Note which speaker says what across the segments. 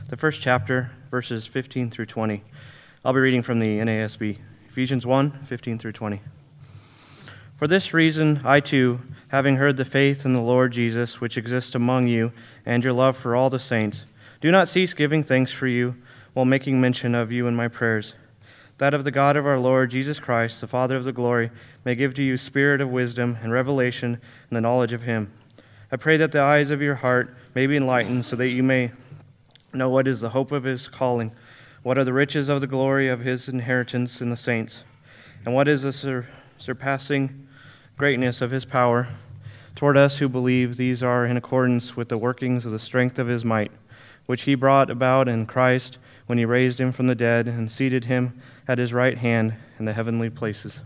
Speaker 1: the first chapter, verses 15 through 20. I'll be reading from the NASB, Ephesians 1, 15 through 20. For this reason, I too, having heard the faith in the Lord Jesus, which exists among you, and your love for all the saints, do not cease giving thanks for you, while making mention of you in my prayers, that of the God of our Lord Jesus Christ, the Father of the glory, may give to you spirit of wisdom and revelation and the knowledge of him. I pray that the eyes of your heart may be enlightened, so that you may know what is the hope of his calling, what are the riches of the glory of his inheritance in the saints, and what is the surpassing greatness of his power toward us who believe. These are in accordance with the workings of the strength of his might, which he brought about in Christ when he raised him from the dead and seated him at his right hand in the heavenly places.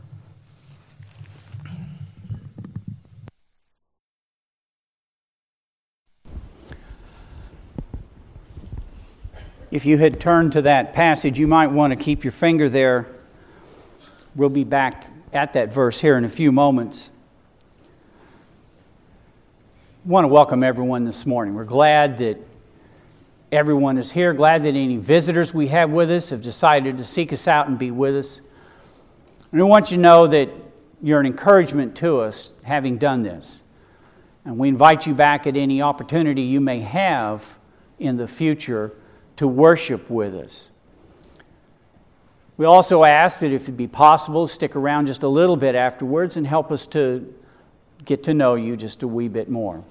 Speaker 2: If you had turned to that passage, you might want to keep your finger there. We'll be back at that verse here in a few moments. I want to welcome everyone this morning. We're glad that everyone is here. Glad that any visitors we have with us have decided to seek us out and be with us. And I want you to know that you're an encouragement to us having done this. And we invite you back at any opportunity you may have in the future to worship with us. We also ask that if it be possible, stick around just a little bit afterwards and help us to get to know you just a wee bit more.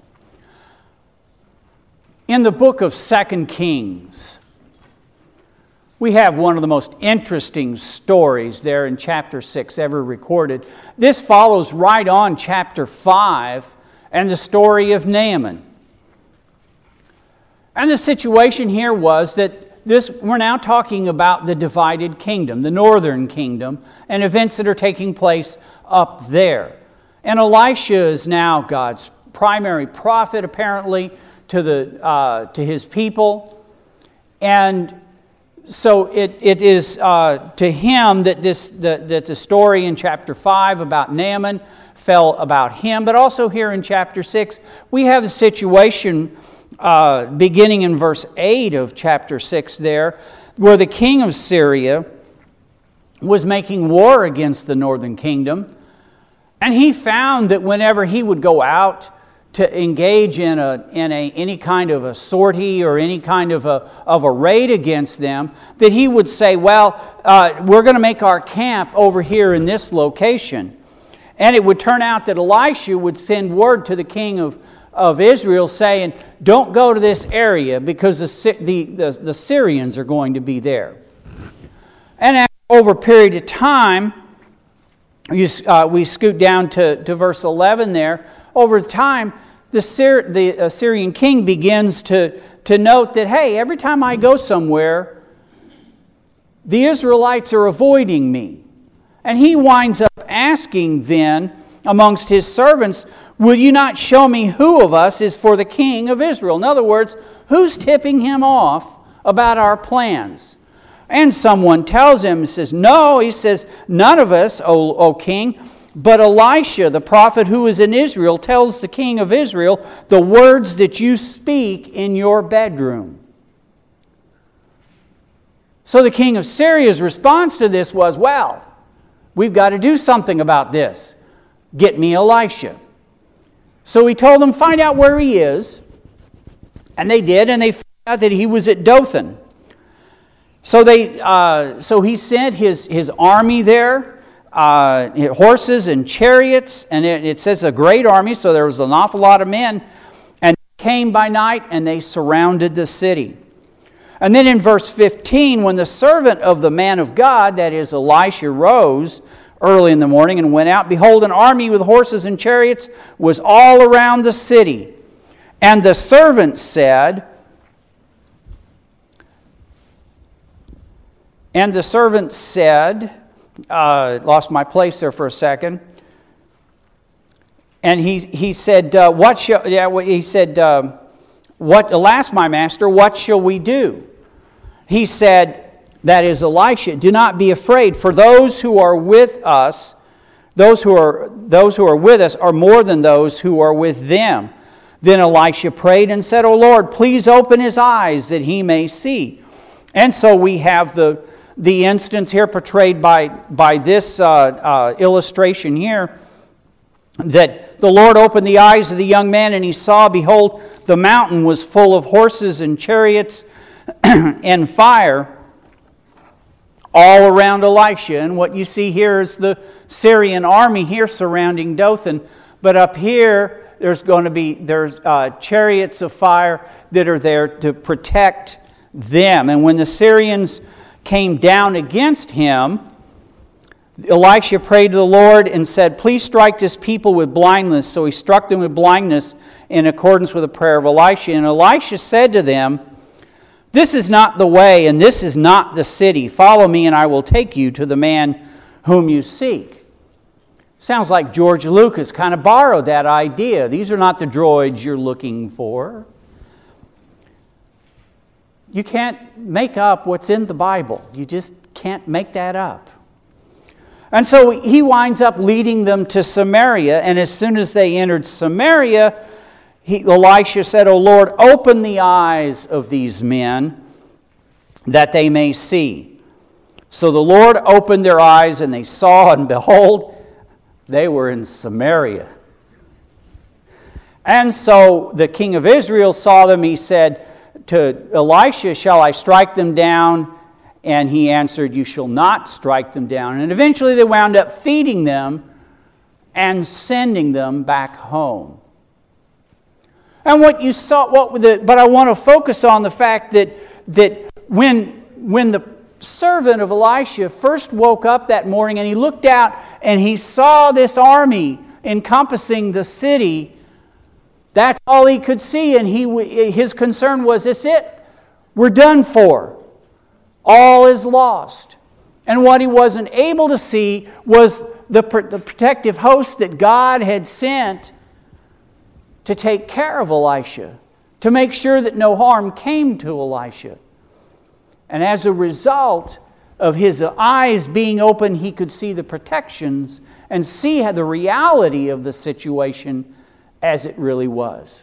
Speaker 2: In the book of 2 Kings, we have one of the most interesting stories there in chapter 6 ever recorded. This follows right on chapter 5 and the story of Naaman. And the situation here was that we're now talking about the divided kingdom, the northern kingdom, and events that are taking place up there. And Elisha is now God's primary prophet, apparently, to his people. And so it is to him that the story in chapter 5 about Naaman fell about him. But also here in chapter 6, we have a situation beginning in verse 8 of chapter 6 there, where the king of Syria was making war against the northern kingdom. And he found that whenever he would go out to engage in any kind of a sortie or any kind of a raid against them, that he would say, well, we're going to make our camp over here in this location. And it would turn out that Elisha would send word to the king of Israel saying, don't go to this area because the Syrians are going to be there. And over a period of time, we scoot down to verse 11 there. Over time, the Syrian king begins to note that, hey, every time I go somewhere, the Israelites are avoiding me. And he winds up asking then amongst his servants, will you not show me who of us is for the king of Israel? In other words, who's tipping him off about our plans? And someone tells him, says, no, he says, none of us, O king, but Elisha, the prophet who is in Israel, tells the king of Israel the words that you speak in your bedroom. So the king of Syria's response to this was, well, we've got to do something about this. Get me Elisha. So he told them, find out where he is. And they did, and they found out that he was at Dothan. So he sent his army there, horses and chariots, and it says a great army, so there was an awful lot of men. And they came by night, and they surrounded the city. And then in verse 15, when the servant of the man of God, that is Elisha, rose early in the morning and went out, behold, an army with horses and chariots was all around the city. And the servant said, lost my place there for a second. And he said, alas, my master, what shall we do? He said, that is Elisha, do not be afraid, for those who are with us, those who are with us are more than those who are with them. Then Elisha prayed and said, O Lord, please open his eyes that he may see. And so we have the instance here portrayed by this illustration here, that the Lord opened the eyes of the young man, and he saw, behold, the mountain was full of horses and chariots and fire all around Elisha. And what you see here is the Syrian army here surrounding Dothan. But up here, there's chariots of fire that are there to protect them. And when the Syrians came down against him, Elisha prayed to the Lord and said, please strike this people with blindness. So he struck them with blindness in accordance with the prayer of Elisha. And Elisha said to them, this is not the way, and this is not the city. Follow me, and I will take you to the man whom you seek. Sounds like George Lucas kind of borrowed that idea. These are not the droids you're looking for. You can't make up what's in the Bible. You just can't make that up. And so he winds up leading them to Samaria, and as soon as they entered Samaria, Elisha said, O Lord, open the eyes of these men that they may see. So the Lord opened their eyes, and they saw, and behold, they were in Samaria. And so the king of Israel saw them. He said to Elisha, shall I strike them down? And he answered, you shall not strike them down. And eventually they wound up feeding them and sending them back home. And what you saw, but I want to focus on the fact that when the servant of Elisha first woke up that morning and he looked out and he saw this army encompassing the city, that's all he could see, and his concern was, this it? We're done for. All is lost. And what he wasn't able to see was the protective host that God had sent to take care of Elisha, to make sure that no harm came to Elisha. And as a result of his eyes being open, he could see the protections and see the reality of the situation as it really was.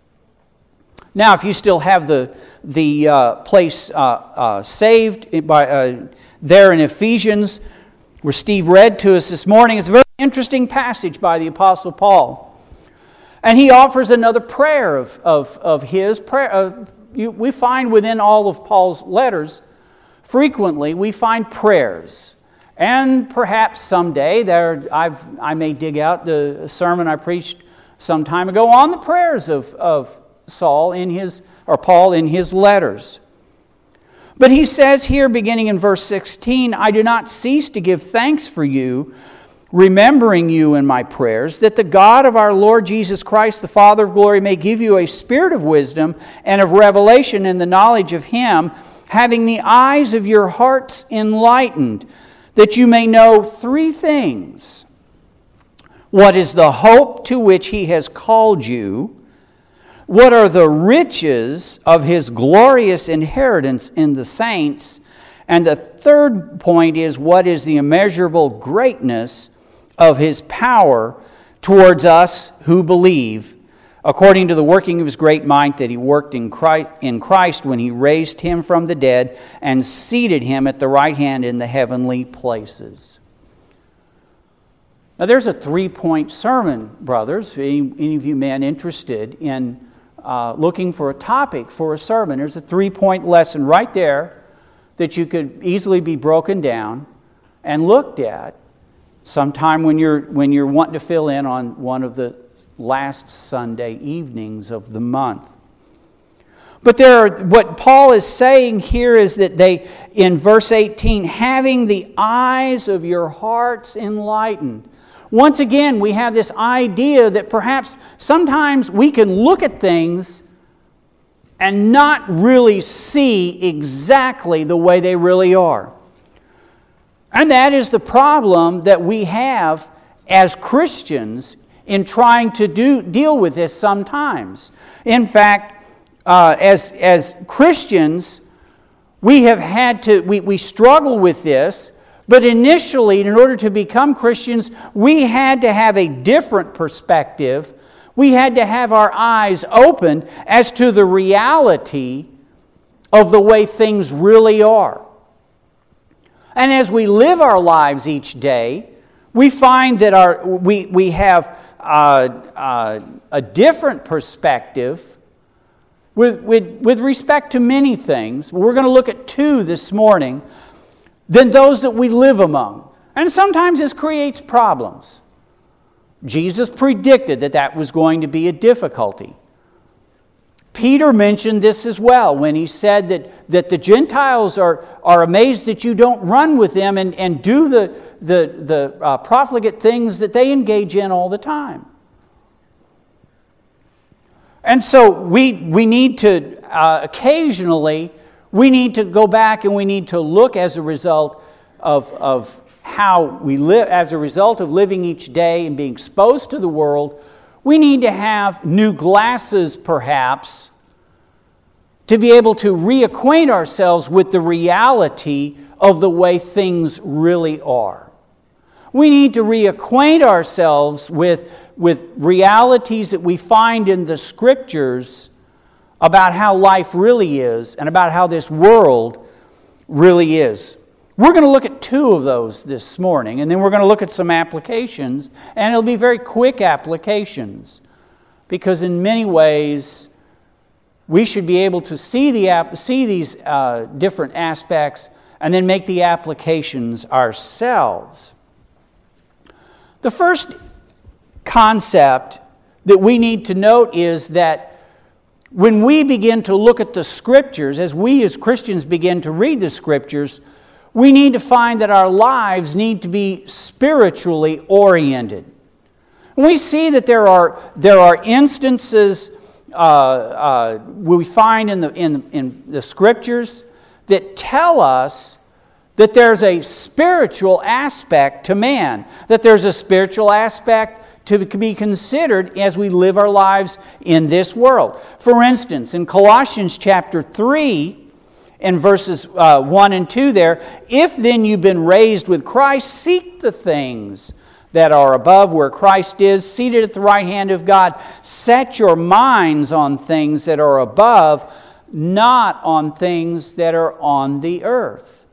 Speaker 2: Now, if you still have the place saved there in Ephesians, where Steve read to us this morning, it's a very interesting passage by the Apostle Paul. And he offers another prayer of his. We find within all of Paul's letters, frequently we find prayers. And perhaps someday I may dig out the sermon I preached some time ago on the prayers of Paul in his letters. But he says here, beginning in verse 16, I do not cease to give thanks for you, remembering you in my prayers, that the God of our Lord Jesus Christ, the Father of glory, may give you a spirit of wisdom and of revelation in the knowledge of Him, having the eyes of your hearts enlightened, that you may know three things. What is the hope to which He has called you? What are the riches of His glorious inheritance in the saints? And the third point is, what is the immeasurable greatness of His power towards us who believe, according to the working of His great might that He worked in Christ when He raised Him from the dead and seated Him at the right hand in the heavenly places. Now there's a 3-point sermon, brothers. Any of you men interested in looking for a topic for a sermon, there's a 3-point lesson right there that you could easily be broken down and looked at sometime when you're wanting to fill in on one of the last Sunday evenings of the month. But what Paul is saying here is that in verse 18, having the eyes of your hearts enlightened. Once again, we have this idea that perhaps sometimes we can look at things and not really see exactly the way they really are. And that is the problem that we have as Christians in trying to deal with this sometimes. In fact, as Christians, we struggle with this, but initially, in order to become Christians, we had to have a different perspective. We had to have our eyes opened as to the reality of the way things really are. And as we live our lives each day, we find that we have a different perspective with respect to many things. We're going to look at two this morning than those that we live among. And sometimes this creates problems. Jesus predicted that was going to be a difficulty. Peter mentioned this as well when he said that the Gentiles are amazed that you don't run with them and do the profligate things that they engage in all the time. And so we need to occasionally, we need to go back and we need to look as a result of how we live, as a result of living each day and being exposed to the world. We need to have new glasses, perhaps, to be able to reacquaint ourselves with the reality of the way things really are. We need to reacquaint ourselves with realities that we find in the Scriptures about how life really is and about how this world really is. We're going to look at two of those this morning, and then we're going to look at some applications, and it'll be very quick applications, because in many ways we should be able to see these different aspects and then make the applications ourselves. The first concept that we need to note is that when we begin to look at the Scriptures, as we as Christians begin to read the Scriptures, we need to find that our lives need to be spiritually oriented. We see that there are instances we find in the Scriptures that tell us that there's a spiritual aspect to man, that there's a spiritual aspect to be considered as we live our lives in this world. For instance, in Colossians chapter 3, in verses 1 and 2 there, if then you've been raised with Christ, seek the things that are above where Christ is, seated at the right hand of God. Set your minds on things that are above, not on things that are on the earth.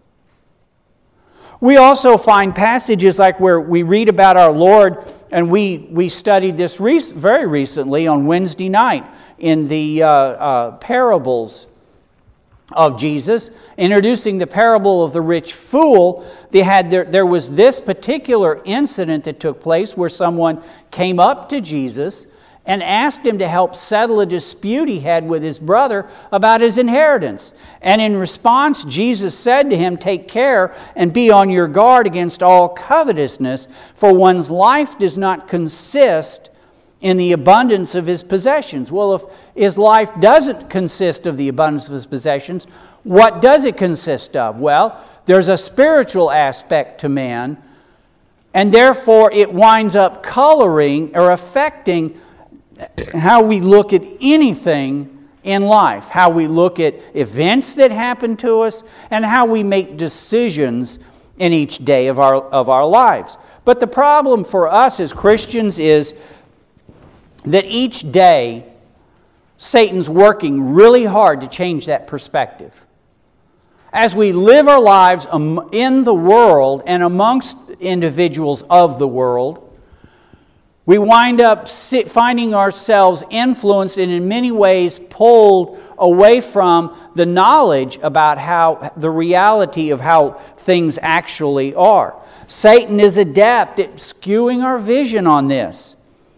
Speaker 2: We also find passages like where we read about our Lord, and we studied this very recently on Wednesday night in the parables of Jesus, introducing the parable of the rich fool. There was this particular incident that took place where someone came up to Jesus and asked him to help settle a dispute he had with his brother about his inheritance. And in response, Jesus said to him, "Take care and be on your guard against all covetousness, for one's life does not consist in the abundance of his possessions." Well, if his life doesn't consist of the abundance of his possessions, what does it consist of? Well, there's a spiritual aspect to man, and therefore it winds up coloring or affecting how we look at anything in life, how we look at events that happen to us, and how we make decisions in each day of our lives. But the problem for us as Christians is that each day Satan's working really hard to change that perspective. As we live our lives in the world and amongst individuals of the world, we wind up finding ourselves influenced and in many ways pulled away from the knowledge about how the reality of how things actually are. Satan is adept at skewing our vision on this.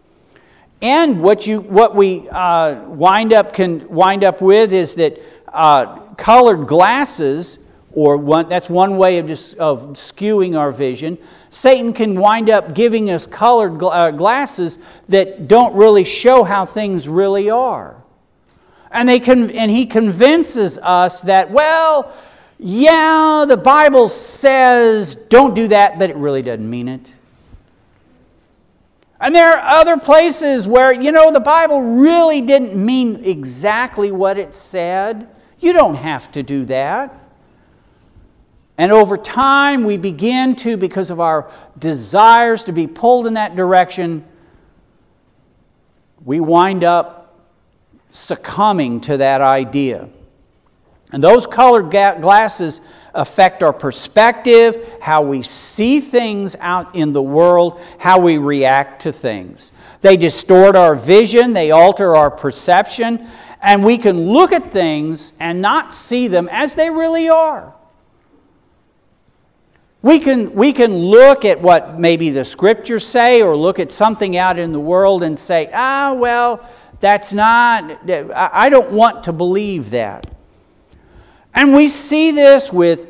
Speaker 2: And what we wind up with is that colored glasses, that's one way of skewing our vision. Satan can wind up giving us colored glasses that don't really show how things really are, and he convinces us that, well, yeah, the Bible says don't do that, but it really doesn't mean it. And there are other places where, the Bible really didn't mean exactly what it said. You don't have to do that. And over time, we begin to, because of our desires to be pulled in that direction, we wind up succumbing to that idea. And those colored glasses affect our perspective, how we see things out in the world, how we react to things. They distort our vision, they alter our perception, and we can look at things and not see them as they really are. We can look at what maybe the Scriptures say, or look at something out in the world and say, well, that's not, I don't want to believe that. And we see this with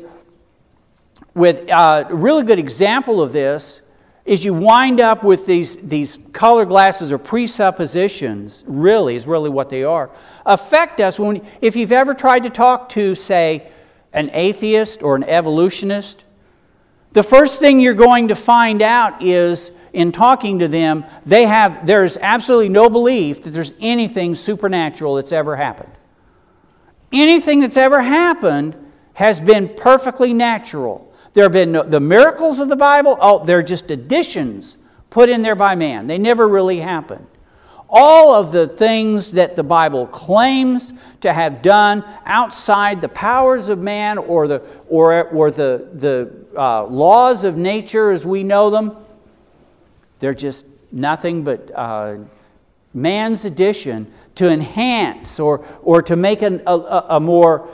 Speaker 2: a really good example of this is you wind up with these color glasses or presuppositions, really is really what they are, affect us if you've ever tried to talk to, say, an atheist or an evolutionist. The first thing you're going to find out is, in talking to them, there's absolutely no belief that there's anything supernatural that's ever happened. Anything that's ever happened has been perfectly natural. There have been the miracles of the Bible, they're just additions put in there by man. They never really happened. All of the things that the Bible claims to have done outside the powers of man or the laws of nature as we know them, they're just nothing but man's addition to enhance or to make a more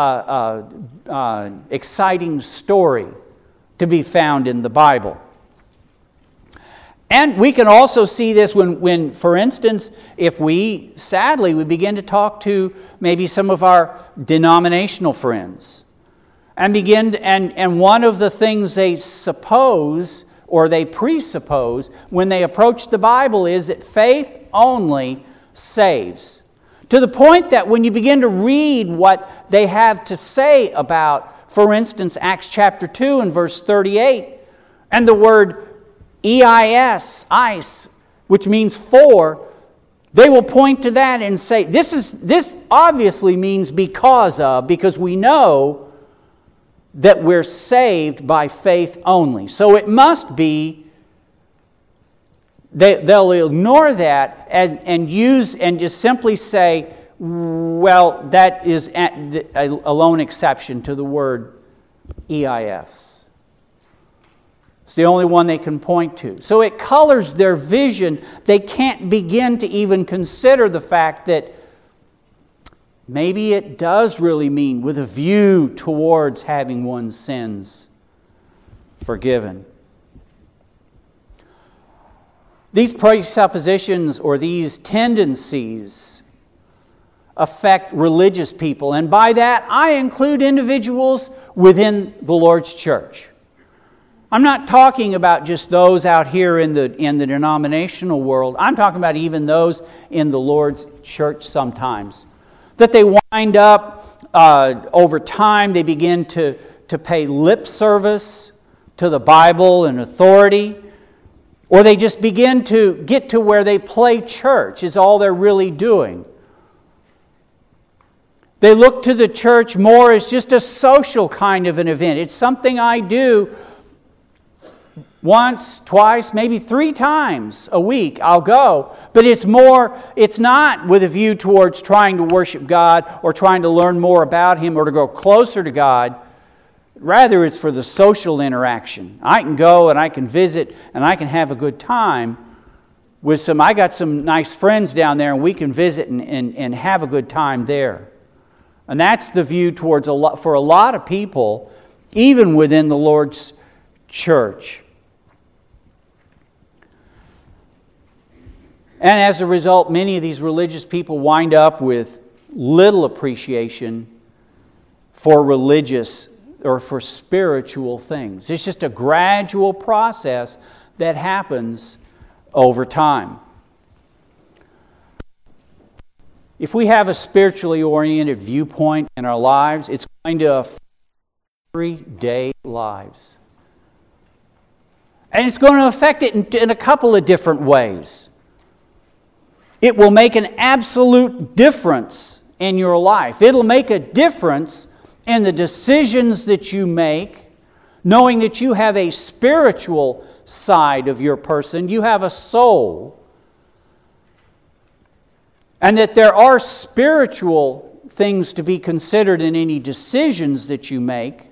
Speaker 2: exciting story to be found in the Bible. And we can also see this when, for instance, if we begin to talk to maybe some of our denominational friends, and one of the things they suppose or they presuppose when they approach the Bible is that faith only saves. To the point that when you begin to read what they have to say about, for instance, Acts chapter 2 and verse 38, and the word ice, which means for, they will point to that and say, this obviously means because we know that we're saved by faith only. So it must be, they'll ignore that and just simply say, well, that is a lone exception to the word EIS. It's the only one they can point to. So it colors their vision. They can't begin to even consider the fact that maybe it does really mean with a view towards having one's sins forgiven. These presuppositions or these tendencies affect religious people. And by that, I include individuals within the Lord's church. I'm not talking about just those out here in the denominational world. I'm talking about even those in the Lord's church sometimes. That they wind up, over time, they begin to pay lip service to the Bible and authority. Or they just begin to get to where they play church is all they're really doing. They look to the church more as just a social kind of an event. It's something I do once, twice, maybe 3 times a week. I'll go. But it's not with a view towards trying to worship God or trying to learn more about Him or to grow closer to God. Rather, it's for the social interaction. I can go and I can visit and I can have a good time with I got some nice friends down there and we can visit and have a good time there. And that's the view towards for a lot of people, even within the Lord's church. And as a result, many of these religious people wind up with little appreciation for religious or for spiritual things. It's just a gradual process that happens over time. If we have a spiritually oriented viewpoint in our lives, it's going to affect everyday lives. And it's going to affect it in a couple of different ways. It will make an absolute difference in your life. It'll make a difference in the decisions that you make, knowing that you have a spiritual side of your person, you have a soul. and that there are spiritual things to be considered in any decisions that you make,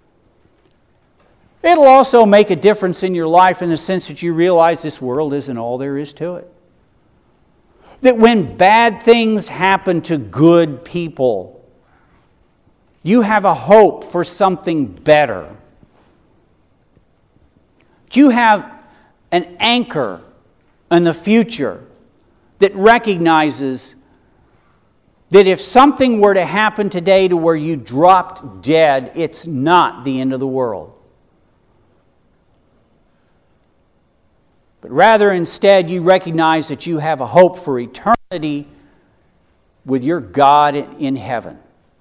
Speaker 2: it'll also make a difference in your life in the sense that you realize this world isn't all there is to it. That when bad things happen to good people, you have a hope for something better. You have an anchor in the future that recognizes that if something were to happen today to where you dropped dead, it's not the end of the world. But rather instead you recognize that you have a hope for eternity with your God in heaven.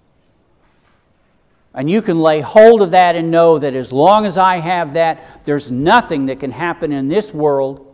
Speaker 2: And you can lay hold of that and know that as long as I have that, there's nothing that can happen in this world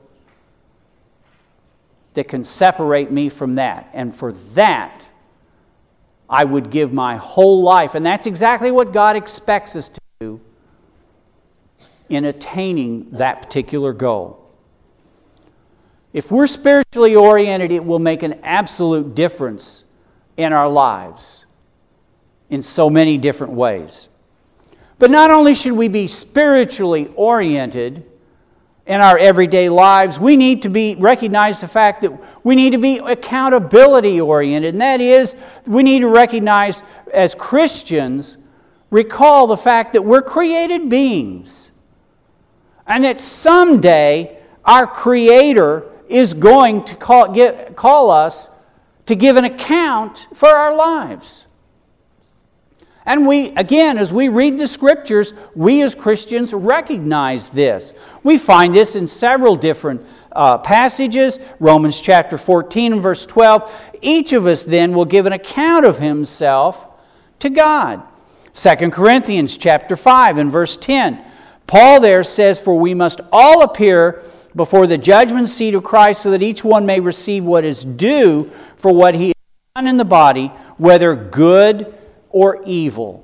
Speaker 2: that can separate me from that. And for that, I would give my whole life. And that's exactly what God expects us to do in attaining that particular goal. If we're spiritually oriented, it will make an absolute difference in our lives in so many different ways. But not only should we be spiritually oriented in our everyday lives, we need to recognize the fact that we need to be accountability oriented. And that is, we need to recognize as Christians, recall the fact that we're created beings. And that someday our Creator is going to call us to give an account for our lives. And we, again, as we read the Scriptures, we as Christians recognize this. We find this in several different passages. Romans chapter 14 and verse 12. Each of us then will give an account of himself to God. 2 Corinthians chapter 5 and verse 10. Paul there says, "For we must all appear before the judgment seat of Christ, so that each one may receive what is due for what he has done in the body, whether good or evil."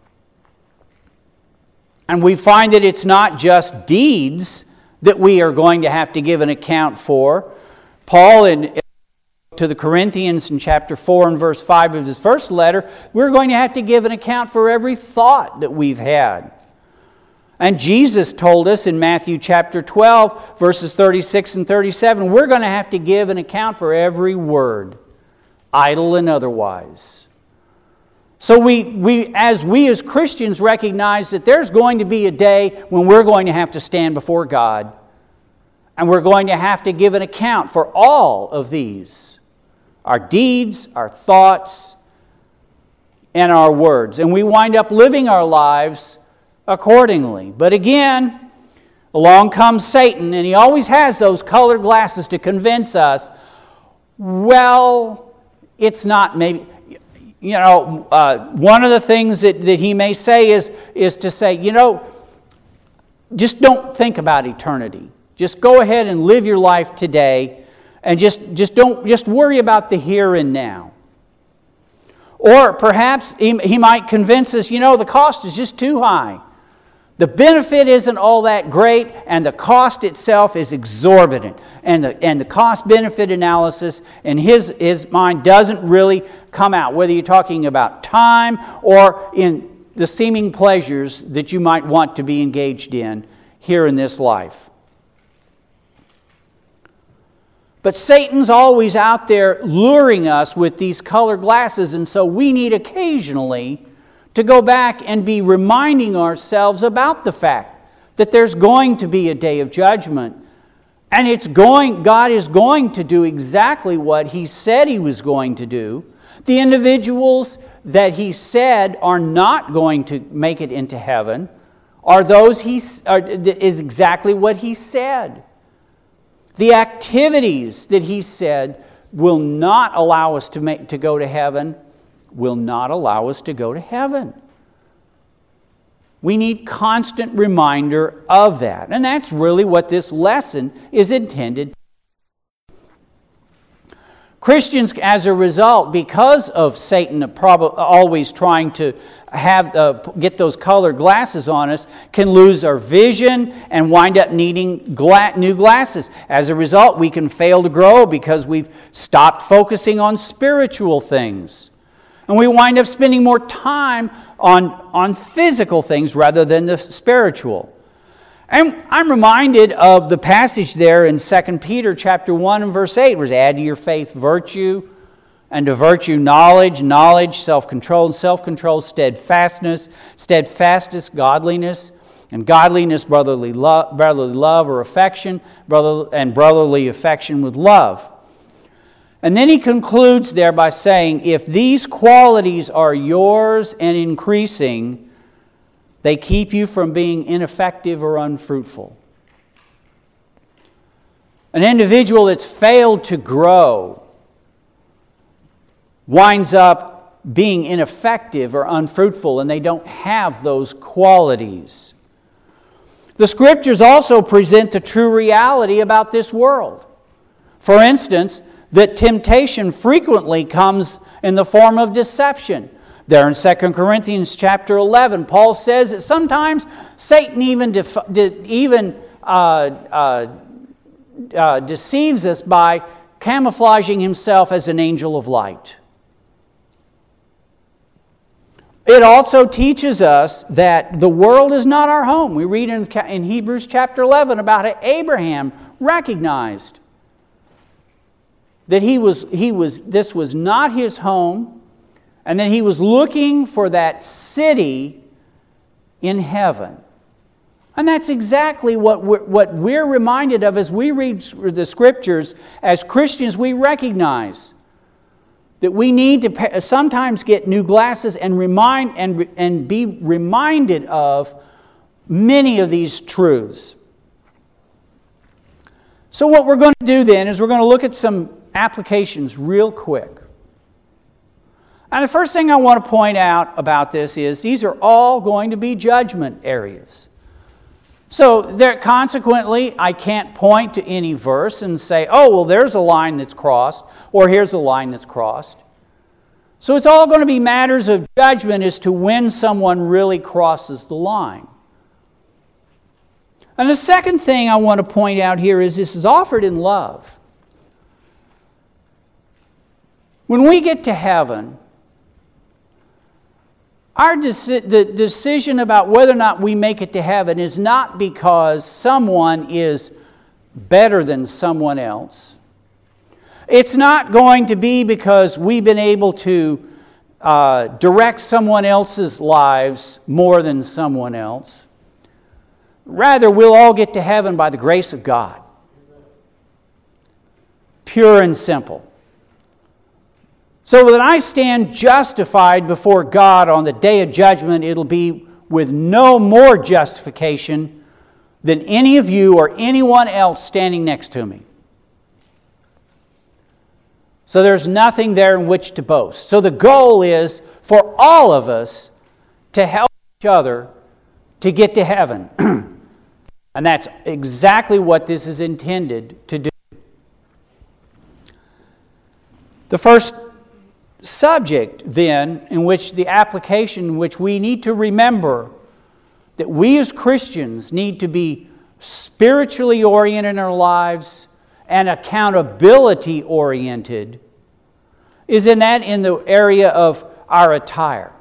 Speaker 2: And we find that it's not just deeds that we are going to have to give an account for. Paul, to the Corinthians in chapter 4 and verse 5 of his first letter, we're going to have to give an account for every thought that we've had. And Jesus told us in Matthew chapter 12, verses 36 and 37, we're going to have to give an account for every word, idle and otherwise. So we as Christians recognize that there's going to be a day when we're going to have to stand before God, and we're going to have to give an account for all of these, our deeds, our thoughts, and our words. And we wind up living our lives accordingly. But again, along comes Satan, and he always has those colored glasses to convince us, well, it's not maybe. One of the things that he may say is to say, just don't think about eternity. Just go ahead and live your life today, and just worry about the here and now. Or perhaps he might convince us, the cost is just too high. The benefit isn't all that great, and the cost itself is exorbitant. And the cost-benefit analysis in his mind doesn't really come out, whether you're talking about time or in the seeming pleasures that you might want to be engaged in here in this life. But Satan's always out there luring us with these colored glasses, and so we need occasionally to go back and be reminding ourselves about the fact that there's going to be a day of judgment. And God is going to do exactly what He said He was going to do. The individuals that He said are not going to make it into heaven is exactly what He said. The activities that He said will not allow us to go to heaven will not allow us to go to heaven. We need constant reminder of that. And that's really what this lesson is intended. Christians, as a result, because of Satan always trying to get those colored glasses on us can lose our vision and wind up needing new glasses. As a result, we can fail to grow because we've stopped focusing on spiritual things. And we wind up spending more time on physical things rather than the spiritual. And I'm reminded of the passage there in 2 Peter chapter 1 and verse 8, where it says, add to your faith virtue, and to virtue knowledge, knowledge self-control, and self-control steadfastness, steadfastness godliness, and godliness brotherly love or affection, and brotherly affection with love. And then he concludes there by saying, if these qualities are yours and increasing, they keep you from being ineffective or unfruitful. An individual that's failed to grow winds up being ineffective or unfruitful, and they don't have those qualities. The Scriptures also present the true reality about this world. For instance, that temptation frequently comes in the form of deception. There in 2 Corinthians chapter 11, Paul says that sometimes Satan even deceives us by camouflaging himself as an angel of light. It also teaches us that the world is not our home. We read in Hebrews chapter 11 about how Abraham recognized that this was not his home, and that he was looking for that city in heaven. And that's exactly what we're reminded of as we read the Scriptures. As Christians, we recognize that we need to sometimes get new glasses and be reminded of many of these truths. So what we're going to do then is we're going to look at some applications real quick. And the first thing I want to point out about this is these are all going to be judgment areas. So consequently, I can't point to any verse and say, oh, well, there's a line that's crossed, or here's a line that's crossed. So it's all going to be matters of judgment as to when someone really crosses the line. And the second thing I want to point out here is this is offered in love. When we get to heaven, the decision about whether or not we make it to heaven is not because someone is better than someone else. It's not going to be because we've been able to direct someone else's lives more than someone else. Rather, we'll all get to heaven by the grace of God. Pure and simple. So when I stand justified before God on the day of judgment, it'll be with no more justification than any of you or anyone else standing next to me. So there's nothing there in which to boast. So the goal is for all of us to help each other to get to heaven. And that's exactly what this is intended to do. The first subject, then, in which the application in which we need to remember that we as Christians need to be spiritually oriented in our lives and accountability oriented is in the area of our attire.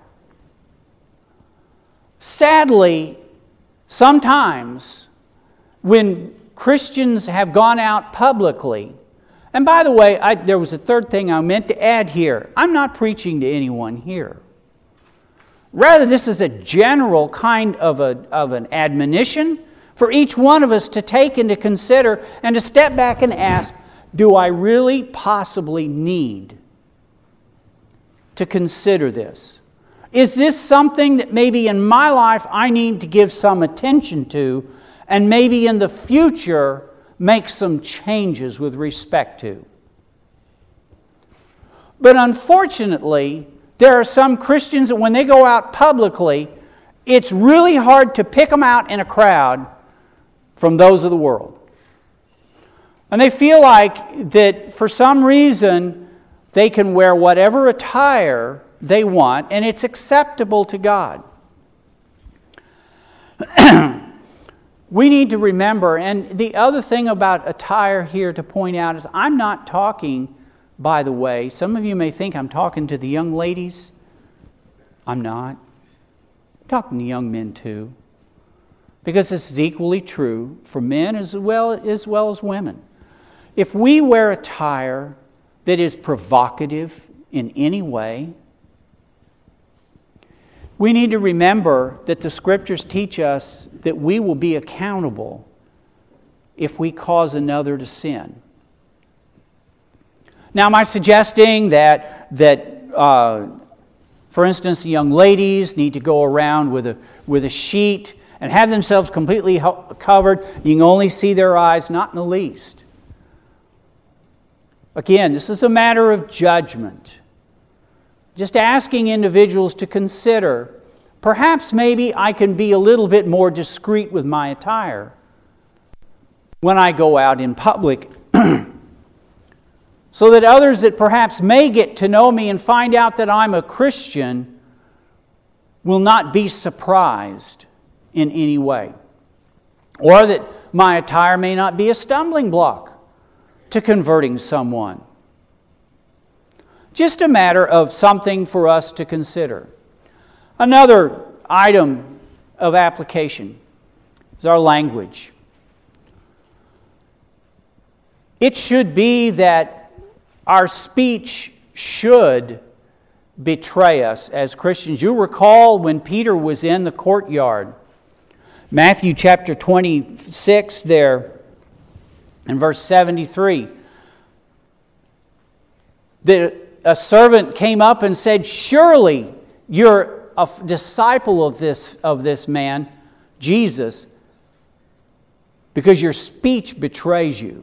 Speaker 2: Sadly, sometimes when Christians have gone out publicly, and by the way, there was a third thing I meant to add here. I'm not preaching to anyone here. Rather, this is a general kind of an admonition for each one of us to take and to consider and to step back and ask, do I really possibly need to consider this? Is this something that maybe in my life I need to give some attention to and maybe in the future make some changes with respect to? But unfortunately, there are some Christians that when they go out publicly, it's really hard to pick them out in a crowd from those of the world. And they feel like that for some reason they can wear whatever attire they want, and it's acceptable to God. We need to remember, and the other thing about attire here to point out is I'm not talking, by the way, some of you may think I'm talking to the young ladies. I'm not. I'm talking to young men too. Because this is equally true for men as well as women. If we wear attire that is provocative in any way, we need to remember that the Scriptures teach us that we will be accountable if we cause another to sin. Now, am I suggesting that for instance, young ladies need to go around with a sheet and have themselves completely covered? You can only see their eyes, not in the least. Again, this is a matter of judgment. Just asking individuals to consider, perhaps maybe I can be a little bit more discreet with my attire when I go out in public, so that others that perhaps may get to know me and find out that I'm a Christian will not be surprised in any way. Or that my attire may not be a stumbling block to converting someone. Just a matter of something for us to consider. Another item of application is our language. It should be that our speech should betray us as Christians. You recall when Peter was in the courtyard, Matthew chapter 26 there, in verse 73, a servant came up and said, "Surely you're a disciple of this man, Jesus, because your speech betrays you."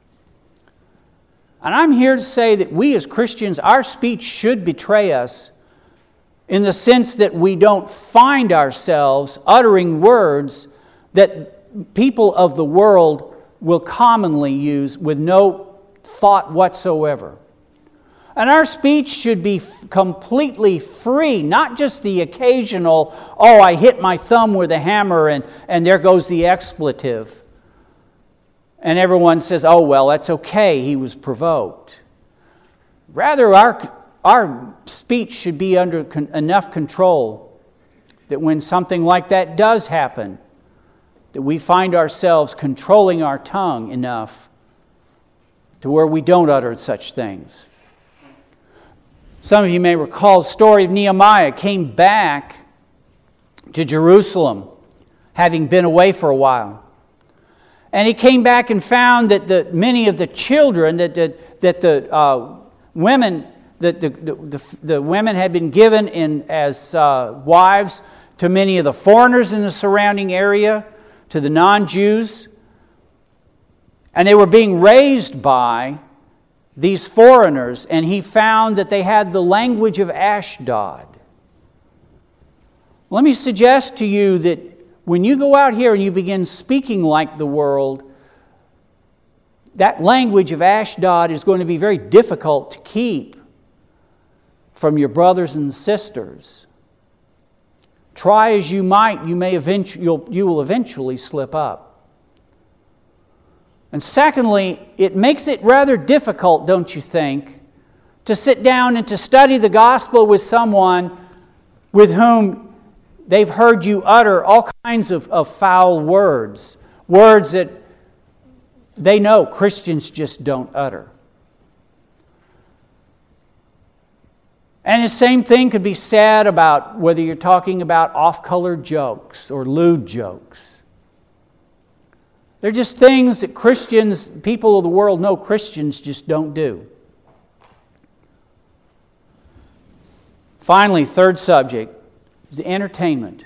Speaker 2: And I'm here to say that we as Christians, our speech should betray us in the sense that we don't find ourselves uttering words that people of the world will commonly use with no thought whatsoever. And our speech should be completely free, not just the occasional, "Oh, I hit my thumb with a hammer and there goes the expletive." And everyone says, "Oh, well, that's okay, he was provoked." Rather, our speech should be under enough control that when something like that does happen, that we find ourselves controlling our tongue enough to where we don't utter such things. Some of you may recall the story of Nehemiah came back to Jerusalem, having been away for a while. And he came back and found that many of the children, that the women had been given as wives to many of the foreigners in the surrounding area, to the non-Jews. And they were being raised by these foreigners, and he found that they had the language of Ashdod. Let me suggest to you that when you go out here and you begin speaking like the world, that language of Ashdod is going to be very difficult to keep from your brothers and sisters. Try as you might, you will eventually slip up. And secondly, it makes it rather difficult, don't you think, to sit down and to study the gospel with someone with whom they've heard you utter all kinds of foul words, words that they know Christians just don't utter. And the same thing could be said about whether you're talking about off-color jokes or lewd jokes. They're just things that Christians, people of the world know Christians just don't do. Finally, third subject is the entertainment.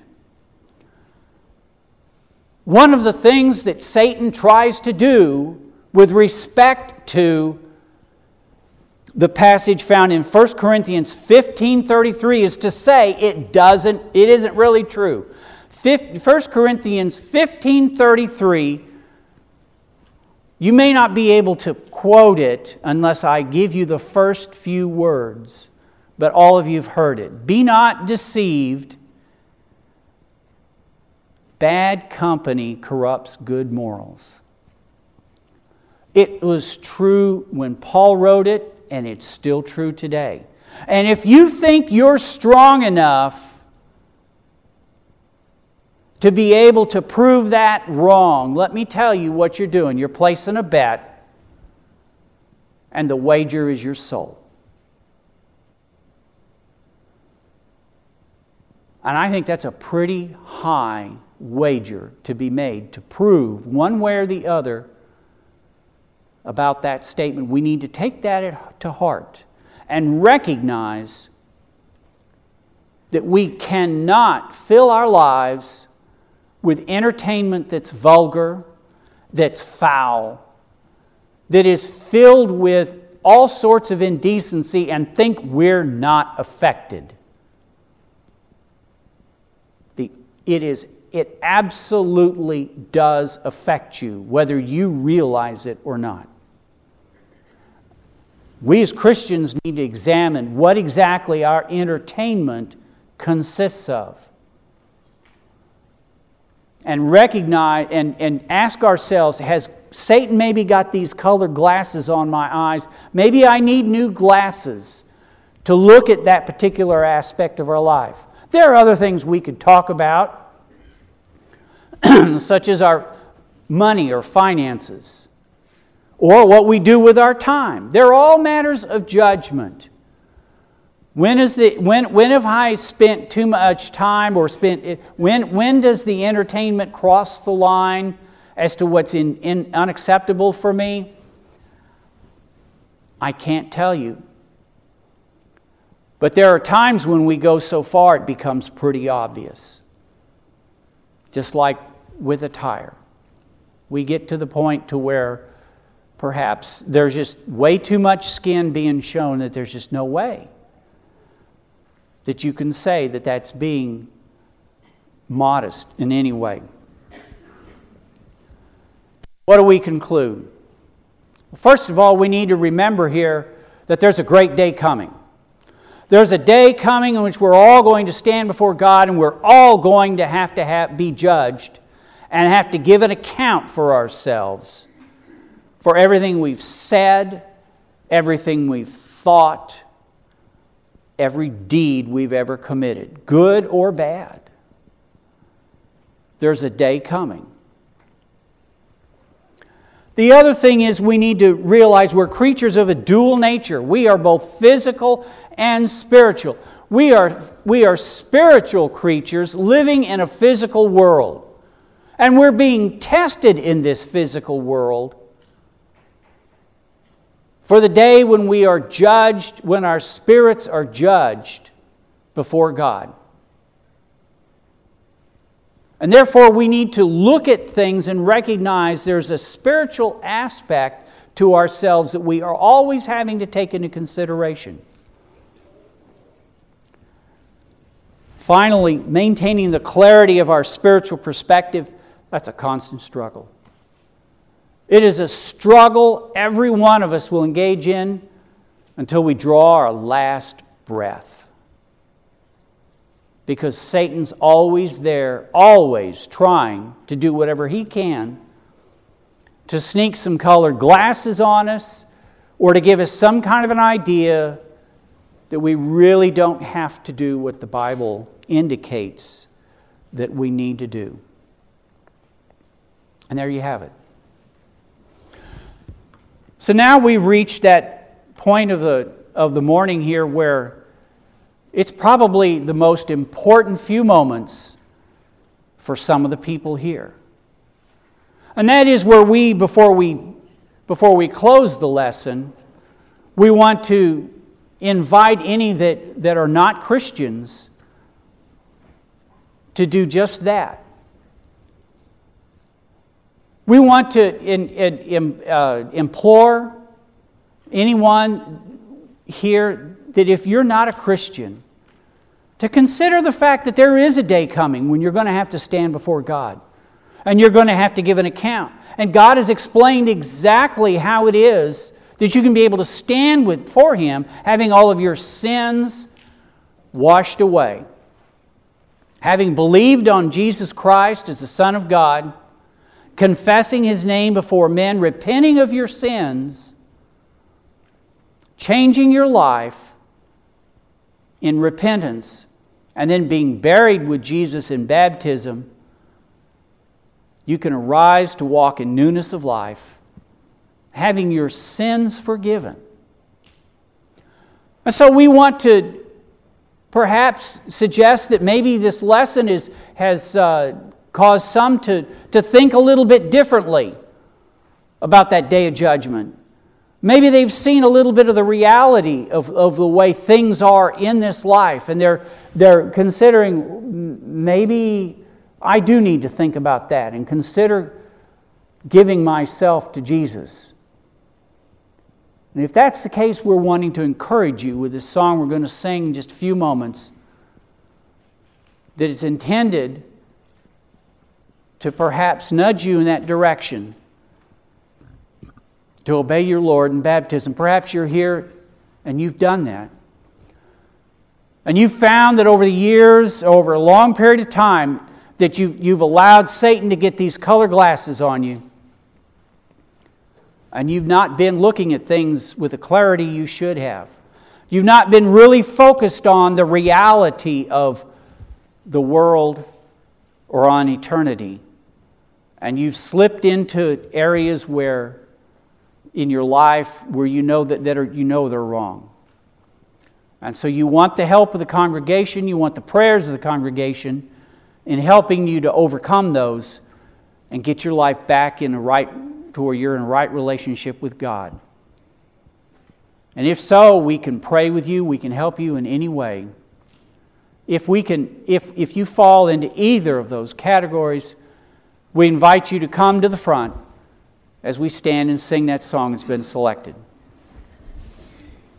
Speaker 2: One of the things that Satan tries to do with respect to the passage found in 1 Corinthians 15:33 is to say it isn't really true. 1 Corinthians 15:33, you may not be able to quote it unless I give you the first few words, but all of you have heard it. Be not deceived. Bad company corrupts good morals. It was true when Paul wrote it, and it's still true today. And if you think you're strong enough to be able to prove that wrong, let me tell you what you're doing. You're placing a bet, and the wager is your soul. And I think that's a pretty high wager to be made to prove one way or the other about that statement. We need to take that to heart and recognize that we cannot fill our lives with entertainment that's vulgar, that's foul, that is filled with all sorts of indecency and think we're not affected. It absolutely does affect you, whether you realize it or not. We as Christians need to examine what exactly our entertainment consists of. And recognize and ask ourselves, has Satan maybe got these colored glasses on my eyes? Maybe I need new glasses to look at that particular aspect of our life. There are other things we could talk about, such as our money or finances, or what we do with our time. They're all matters of judgment. When have I spent too much time, or when does the entertainment cross the line as to what's unacceptable for me? I can't tell you. But there are times when we go so far it becomes pretty obvious. Just like with a tire. We get to the point to where perhaps there's just way too much skin being shown that there's just no way that you can say that that's being modest in any way. What do we conclude? First of all, we need to remember here that there's a great day coming. There's a day coming in which we're all going to stand before God, and we're all going to have be judged and have to give an account for ourselves, for everything we've said, everything we've thought, every deed we've ever committed, good or bad. There's a day coming. The other thing is we need to realize we're creatures of a dual nature. We are both physical and spiritual. We are spiritual creatures living in a physical world. And we're being tested in this physical world for the day when we are judged, when our spirits are judged before God. And therefore we need to look at things and recognize there's a spiritual aspect to ourselves that we are always having to take into consideration. Finally, maintaining the clarity of our spiritual perspective, that's a constant struggle. It is a struggle every one of us will engage in until we draw our last breath. Because Satan's always there, always trying to do whatever he can to sneak some colored glasses on us or to give us some kind of an idea that we really don't have to do what the Bible indicates that we need to do. And there you have it. So now we've reached that point of the morning here where it's probably the most important few moments for some of the people here. And that is where before we close the lesson, we want to invite any that are not Christians to do just that. We want to implore anyone here that if you're not a Christian, to consider the fact that there is a day coming when you're going to have to stand before God. And you're going to have to give an account. And God has explained exactly how it is that you can be able to stand for Him, having all of your sins washed away. Having believed on Jesus Christ as the Son of God, confessing His name before men, repenting of your sins, changing your life in repentance, and then being buried with Jesus in baptism, you can arise to walk in newness of life, having your sins forgiven. And so we want to perhaps suggest that maybe this lesson has caused some to think a little bit differently about that day of judgment. Maybe they've seen a little bit of the reality of the way things are in this life, and they're considering, maybe I do need to think about that and consider giving myself to Jesus. And if that's the case, we're wanting to encourage you with this song we're going to sing in just a few moments, that it's intended to perhaps nudge you in that direction, to obey your Lord in baptism. Perhaps you're here and you've done that. And you've found that over the years, over a long period of time, that you've allowed Satan to get these color glasses on you. And you've not been looking at things with the clarity you should have. You've not been really focused on the reality of the world or on eternity. And you've slipped into areas where in your life where you know they're wrong. And so you want the help of the congregation, you want the prayers of the congregation in helping you to overcome those and get your life back to where you're in a right relationship with God. And if so, we can pray with you, we can help you in any way. If you fall into either of those categories, we invite you to come to the front as we stand and sing that song that's been selected.